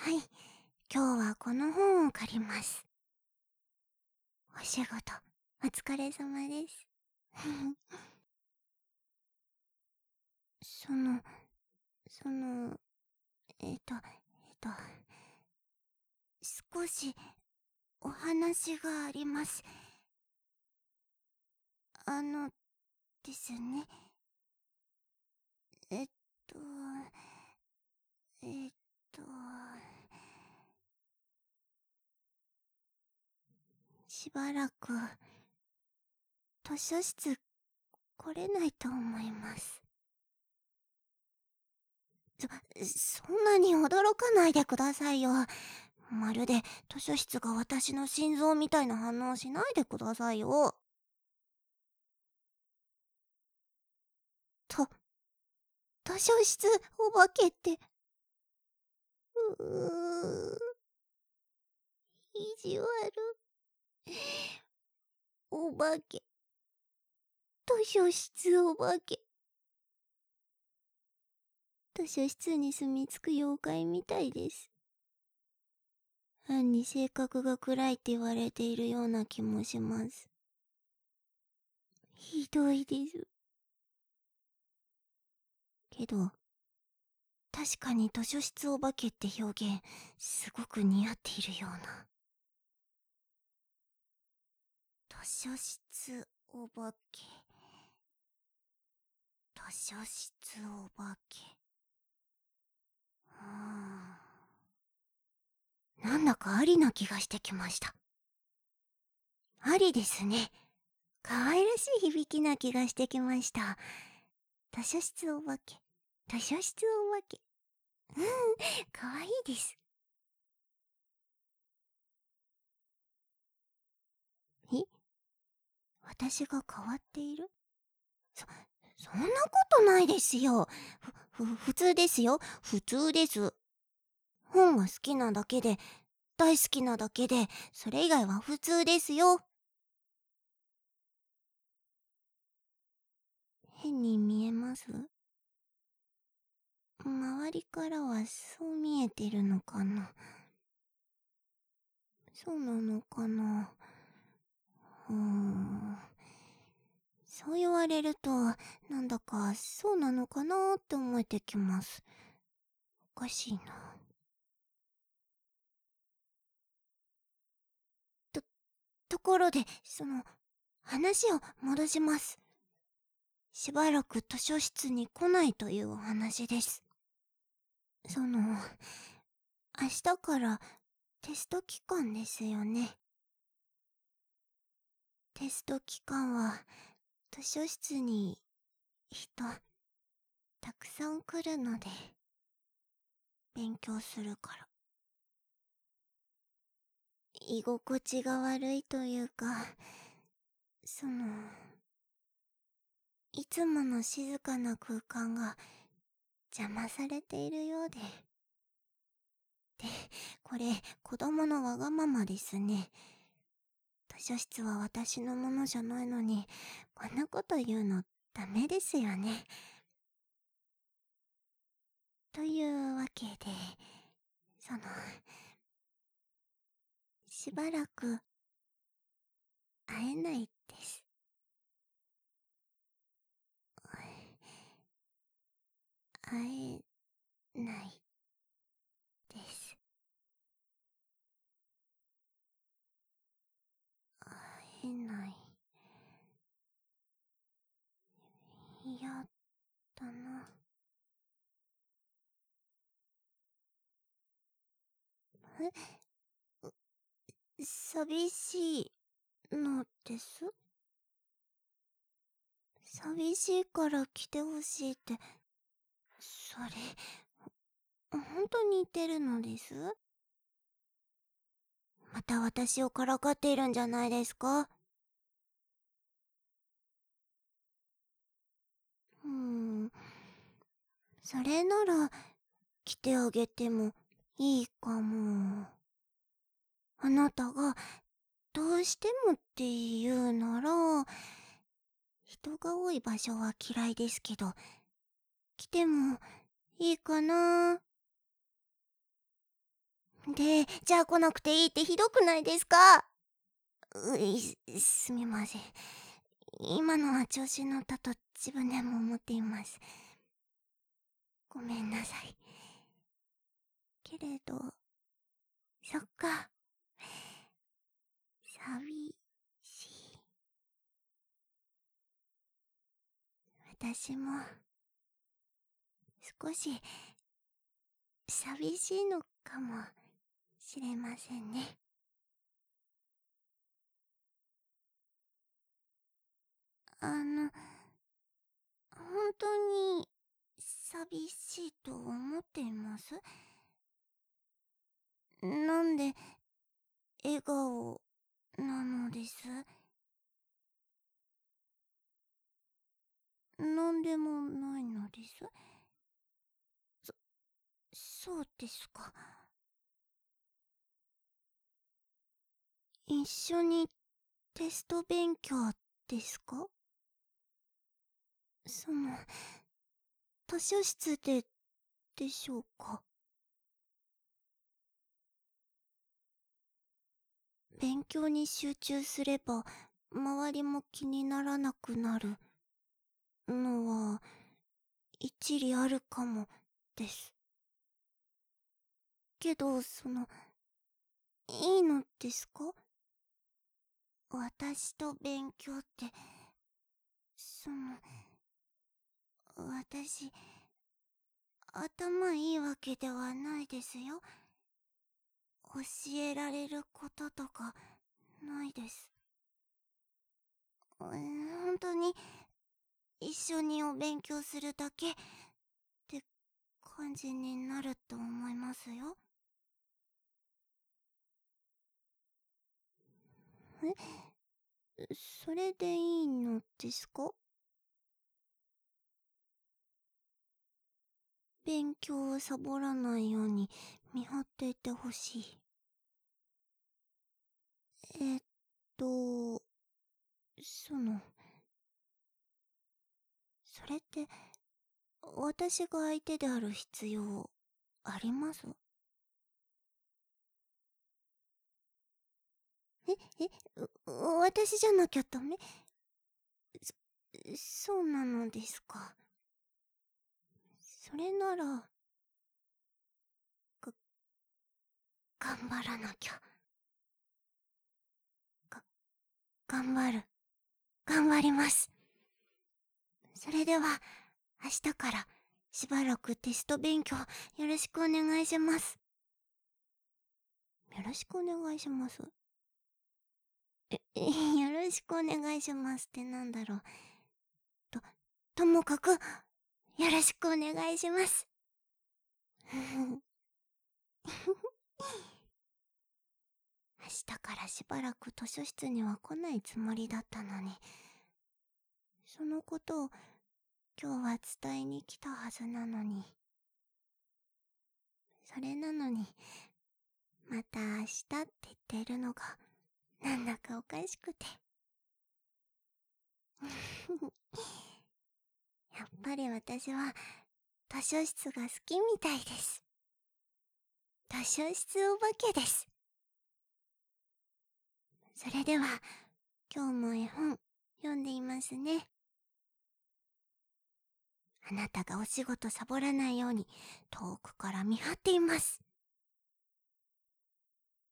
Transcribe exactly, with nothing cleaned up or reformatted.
はい、今日はこの本を借ります。お仕事、お疲れ様です。その、その、えっと、えっと、少しお話があります。あの、ですね。えっと、えっと、しばらく、図書室来れないと思います。そ、そんなに驚かないでくださいよ。まるで図書室が私の心臓みたいな反応しないでくださいよ。と、図書室お化けって、うー、意地悪。お化け。図書室お化け。図書室に住み着く妖怪みたいです。暗に性格が暗いって言われているような気もします。ひどいです。けど、確かに図書室お化けって表現、すごく似合っているような。図書室お化け。図書室お化け。うーん。なんだかありな気がしてきました。ありですね。可愛らしい響きな気がしてきました。図書室お化け。図書室お化け。うん、可愛いです。え、私が変わっている？そ、そんなことないですよ。ふ、ふ、普通ですよ。普通です。本が好きなだけで、大好きなだけで、それ以外は普通ですよ。変に見えます？周りからはそう見えてるのかな？そうなのかな？うーん。そう言われると、なんだかそうなのかなって思えてきます。おかしいな。と、ところで、その、話を戻します。しばらく図書室に来ないというお話です。その、明日からテスト期間ですよね。テスト期間は、図書室に人、たくさん来るので、勉強するから。居心地が悪いというか、その、いつもの静かな空間が邪魔されているようで。で、これ、子供のわがままですね。図書室は私のものじゃないのに、こんなこと言うのダメですよね。というわけで、その、しばらく会えないです。会えないです。会えない。嫌だな。え、寂しいのです？寂しいから来てほしいって、それ、本当に言ってるのです？また私をからかっているんじゃないですか？うーん、それなら来てあげてもいいかも。あなたがどうしてもって言うなら、人が多い場所は嫌いですけど、来てもいいかな。 で、じゃあ来なくていいってひどくないですか？うい、すみません。今のは調子乗ったと自分でも思っています。ごめんなさい。けれど、そっか。寂しい。私も、少し、寂しいのかもしれませんね。あの、本当に、寂しいと思っています？なんで、笑顔、なのです？なんでもないのです。そ、そうですか。一緒にテスト勉強ですか？その、図書室ででしょうか？勉強に集中すれば周りも気にならなくなるのは一理あるかもです。けど、その、いいのですか？私と勉強って、その、私、頭いいわけではないですよ。教えられることとかないです。うん、本当に一緒にお勉強するだけって感じになると思いますよ。え、それでいいのですか？勉強をサボらないように見張っていてほしい。えっと、その、それって、私が相手である必要、あります？え、え、う私じゃなきゃダメ？そ、そうなのですか。それなら、が、頑張らなきゃ。が、頑張る。頑張ります。それでは、明日からしばらくテスト勉強よろしくお願いします。よろしくお願いします。え、えよろしくお願いしますってなんだろう。と、ともかく、よろしくお願いします。明日からしばらく図書室には来ないつもりだったのに、そのことを今日は伝えに来たはずなのに。それなのに、また明日って言ってるのが、なんだかおかしくて。やっぱり私は図書室が好きみたいです。図書室お化けです。それでは、今日も絵本読んでいますね。あなたがお仕事サボらないように遠くから見張っています。